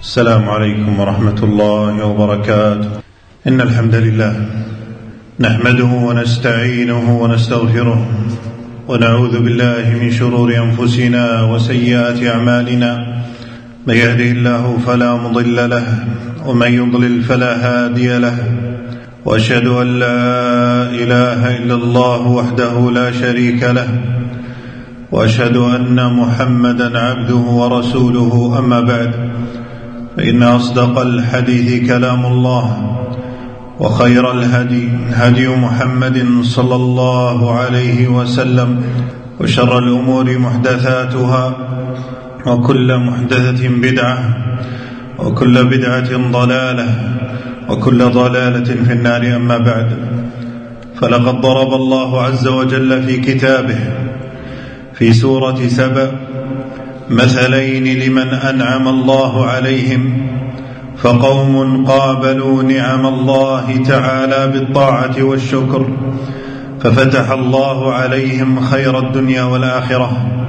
السلام عليكم ورحمة الله وبركاته. إن الحمد لله نحمده ونستعينه ونستغفره ونعوذ بالله من شرور أنفسنا وسيئات أعمالنا، من يهده الله فلا مضل له ومن يضلل فلا هادي له، وأشهد أن لا إله إلا الله وحده لا شريك له، وأشهد أن محمدا عبده ورسوله. أما بعد، فإن أصدق الحديث كلام الله، وخير الهدي هدي محمد صلى الله عليه وسلم، وشر الأمور محدثاتها، وكل محدثة بدعة، وكل بدعة ضلالة، وكل ضلالة في النار. أما بعد، فلقد ضرب الله عز وجل في كتابه في سورة سبأ مثلين لمن أنعم الله عليهم، فقوم قابلوا نعم الله تعالى بالطاعة والشكر ففتح الله عليهم خير الدنيا والآخرة،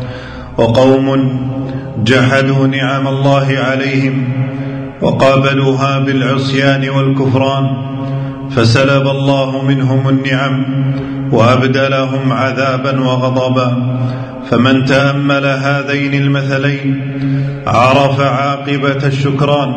وقوم جحدوا نعم الله عليهم وقابلوها بالعصيان والكفران فسلب الله منهم النعم وأبدلهم عذابا وغضبا. فمن تأمل هذين المثلين عرف عاقبة الشكران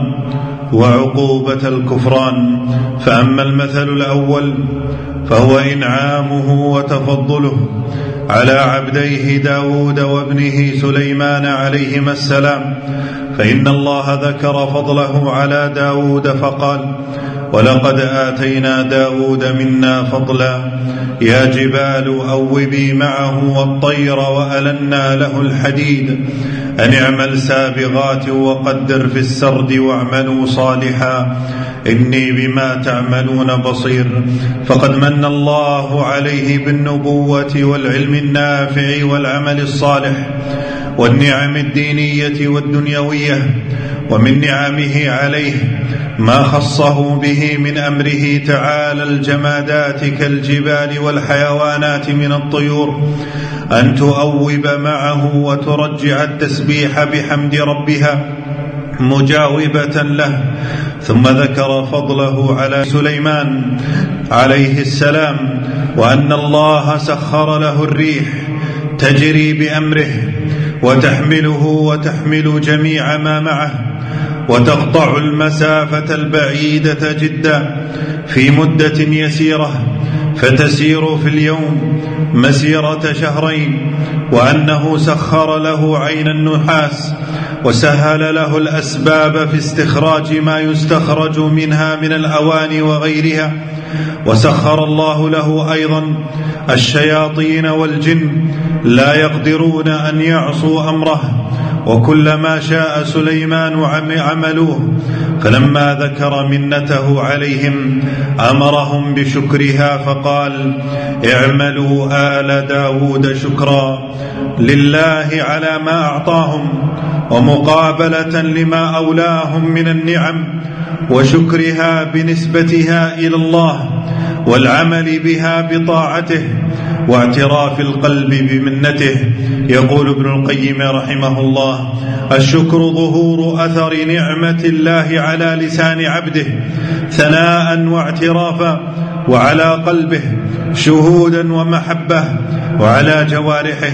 وعقوبة الكفران. فأما المثل الأول فهو إنعامه وتفضله على عبديه داود وابنه سليمان عليهما السلام، فإن الله ذكر فضله على داود فقال: ولقد آتينا داود منا فضلا يا جبال أوبي معه والطير وألنا له الحديد أن اعمل سابغات وقدر في السرد واعملوا صالحا إني بما تعملون بصير. فقد من الله عليه بالنبوة والعلم النافع والعمل الصالح والنعم الدينية والدنيوية. ومن نعمه عليه ما خصه به من أمره تعالى الجمادات كالجبال والحيوانات من الطيور أن تؤوب معه وترجع التسبيح بحمد ربها مجاوبة له. ثم ذكر فضله على سليمان عليه السلام، وأن الله سخر له الريح تجري بأمره وتحمله وتحمل جميع ما معه وتقطع المسافة البعيدة جدا في مدة يسيرة فتسير في اليوم مسيرة شهرين، وأنه سخر له عين النحاس وسهل له الأسباب في استخراج ما يستخرج منها من الأواني وغيرها. وسخر الله له أيضا الشياطين والجن لا يقدرون أن يعصوا أمره، وكلما شاء سليمان عملوه. فلما ذكر منته عليهم أمرهم بشكرها فقال: اعملوا آل داود شكرا لله على ما أعطاهم ومقابلة لما أولاهم من النعم، وشكرها بنسبتها إلى الله والعمل بها بطاعته واعتراف القلب بمنته. يقول ابن القيم رحمه الله: الشكر ظهور أثر نعمة الله على لسان عبده ثناء واعترافا، وعلى قلبه شهودا ومحبة، وعلى جوارحه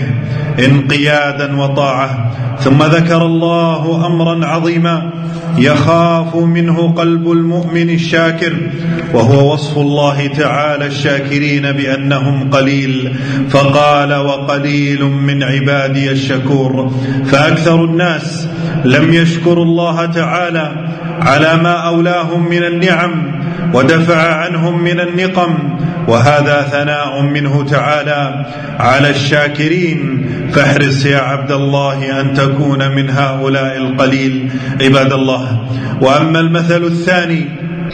انقيادا وطاعة. ثم ذكر الله أمرا عظيما يخاف منه قلب المؤمن الشاكر، وهو وصف الله تعالى الشاكرين بأنهم قليل، فقال: وقليل من عبادي الشكور. فأكثر الناس لم يشكروا الله تعالى على ما أولاهم من النعم ودفع عنهم من النقم، وهذا ثناء منه تعالى على الشاكرين. فاحرص يا عبد الله أن تكون من هؤلاء القليل عباد الله. وأما المثل الثاني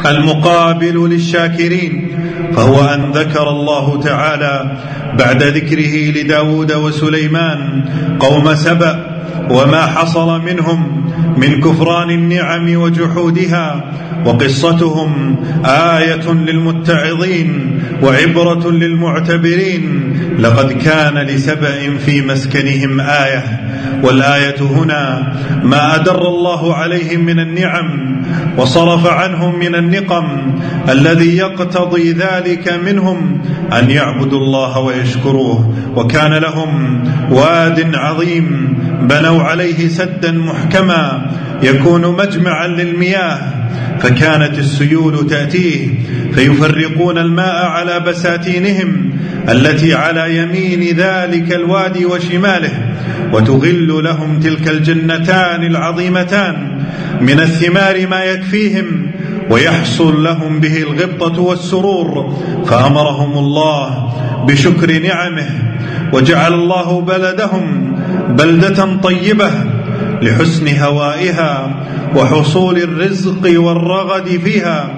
المقابل للشاكرين فهو أن ذكر الله تعالى بعد ذكره لداود وسليمان قوم سبأ وما حصل منهم من كفران النعم وجحودها، وقصتهم آية للمتعظين وعبرة للمعتبرين. لقد كان لسبأ في مسكنهم آية، والآية هنا ما أدر الله عليهم من النعم وصرف عنهم من النقم الذي يقتضي ذلك منهم أن يعبدوا الله ويشكروه. وكان لهم واد عظيم بنوا عليه سدا محكما يكون مجمعا للمياه، فكانت السيول تأتيه فيفرقون الماء على بساتينهم التي على يمين ذلك الوادي وشماله، وتغل لهم تلك الجنتان العظيمتان من الثمار ما يكفيهم ويحصل لهم به الغبطة والسرور. فأمرهم الله بشكر نعمه، وجعل الله بلدهم بلدة طيبة لحسن هوائها وحصول الرزق والرغد فيها،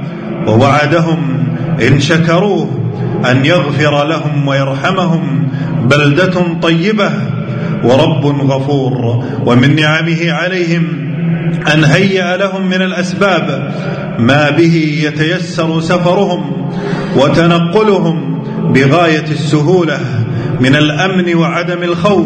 ووعدهم إن شكروه أن يغفر لهم ويرحمهم. بلدة طيبة ورب غفور. ومن نعمه عليهم أن هيأ لهم من الأسباب ما به يتيسر سفرهم وتنقلهم بغاية السهولة من الأمن وعدم الخوف،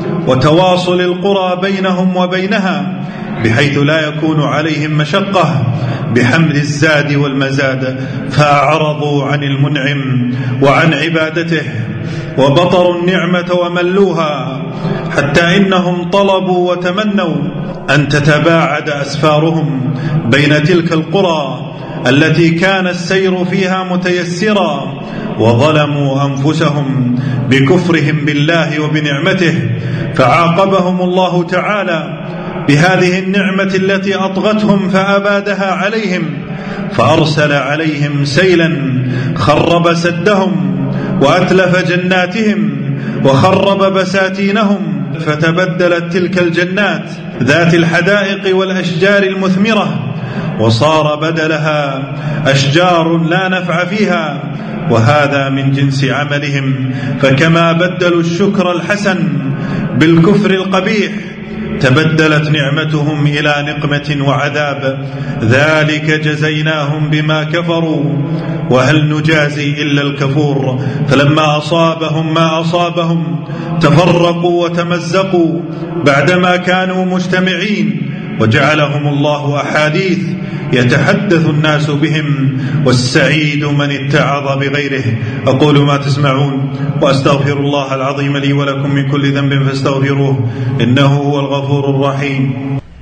وتواصل القرى بينهم وبينها بحيث لا يكون عليهم مشقة بحمل الزاد والمزاد، فأعرضوا عن المنعم وعن عبادته وبطروا النعمة وملوها، حتى إنهم طلبوا وتمنوا أن تتباعد أسفارهم بين تلك القرى التي كان السير فيها متيسرا، وظلموا أنفسهم بكفرهم بالله وبنعمته، فعاقبهم الله تعالى بهذه النعمة التي أطغتهم فأبادها عليهم، فأرسل عليهم سيلا خرب سدهم وأتلف جناتهم وخرب بساتينهم، فتبدلت تلك الجنات ذات الحدائق والأشجار المثمرة وصار بدلها أشجار لا نفع فيها، وهذا من جنس عملهم. فكما بدلوا الشكر الحسن بالكفر القبيح تبدلت نعمتهم إلى نقمة وعذاب. ذلك جزيناهم بما كفروا وهل نجازي إلا الكفور. فلما أصابهم ما أصابهم تفرقوا وتمزقوا بعدما كانوا مجتمعين، وجعلهم الله أحاديث يتحدث الناس بهم، والسعيد من اتعظ بغيره. أقول ما تسمعون وأستغفر الله العظيم لي ولكم من كل ذنب فاستغفروه إنه هو الغفور الرحيم.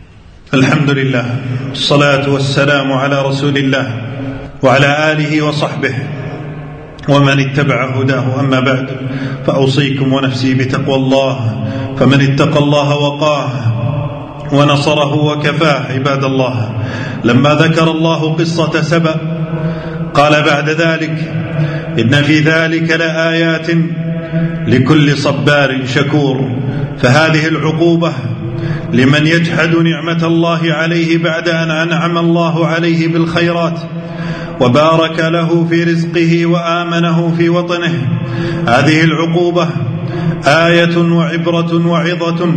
الحمد لله، الصلاة والسلام على رسول الله وعلى آله وصحبه ومن اتبع هداه. أما بعد، فأوصيكم ونفسي بتقوى الله، فمن اتقى الله وقاه ونصره وكفاه. عباد الله، لما ذكر الله قصة سبأ قال بعد ذلك: إن في ذلك لآيات لكل صبار شكور. فهذه العقوبة لمن يجحد نعمة الله عليه بعد أن أنعم الله عليه بالخيرات وبارك له في رزقه وآمنه في وطنه. هذه العقوبة آية وعبرة وعظة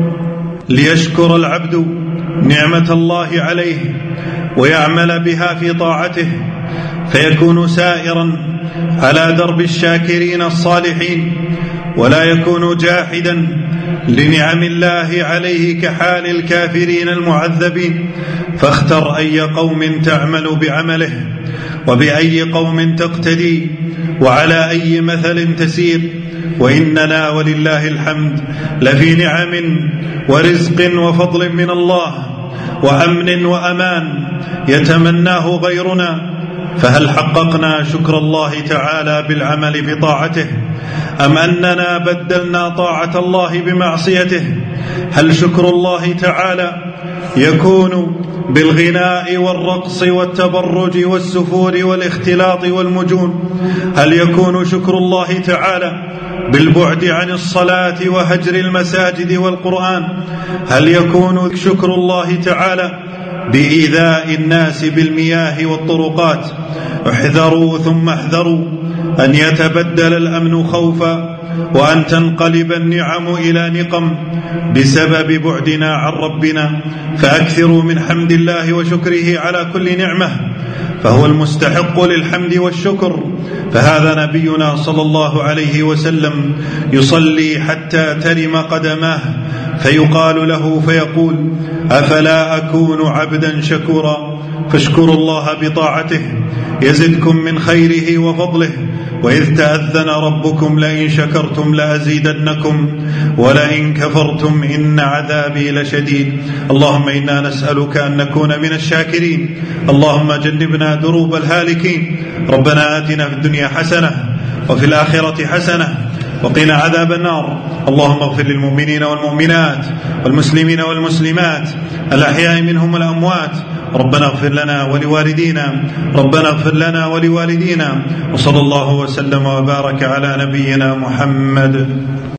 ليشكر العبد نعمة الله عليه ويعمل بها في طاعته، فيكون سائرا على درب الشاكرين الصالحين، ولا يكون جاحدا لنعم الله عليه كحال الكافرين المعذبين. فاختر أي قوم تعمل بعمله، وبأي قوم تقتدي، وعلى أي مثل تسير. وإننا ولله الحمد لفي نعم ورزق وفضل من الله وأمن وأمان يتمناه غيرنا، فهل حققنا شكر الله تعالى بالعمل بطاعته، أم أننا بدلنا طاعة الله بمعصيته؟ هل شكر الله تعالى يكون بالغناء والرقص والتبرج والسفور والاختلاط والمجون؟ هل يكون شكر الله تعالى بالبعد عن الصلاة وهجر المساجد والقرآن؟ هل يكون شكر الله تعالى بإيذاء الناس بالمياه والطرقات؟ احذروا ثم احذروا أن يتبدل الأمن خوفا، وأن تنقلب النعم إلى نقم بسبب بعدنا عن ربنا. فأكثروا من حمد الله وشكره على كل نعمة، فهو المستحق للحمد والشكر. فهذا نبينا صلى الله عليه وسلم يصلي حتى ترم قدماه، فيقال له فيقول: أفلا أكون عبدا شكورا؟ فاشكروا الله بطاعته يزدكم من خيره وفضله. وإذ تأذن ربكم لئن شكرتم لأزيدنكم ولئن كفرتم إن عذابي لشديد. اللهم إنا نسألك أن نكون من الشاكرين. اللهم جنبنا دروب الهالكين. ربنا آتنا في الدنيا حسنة وفي الآخرة حسنة وقنا عذاب النار. اللهم اغفر للمؤمنين والمؤمنات والمسلمين والمسلمات الأحياء منهم والأموات. ربنا اغفر لنا ولوالدينا، ربنا اغفر لنا ولوالدينا. وصلى الله وسلم وبارك على نبينا محمد.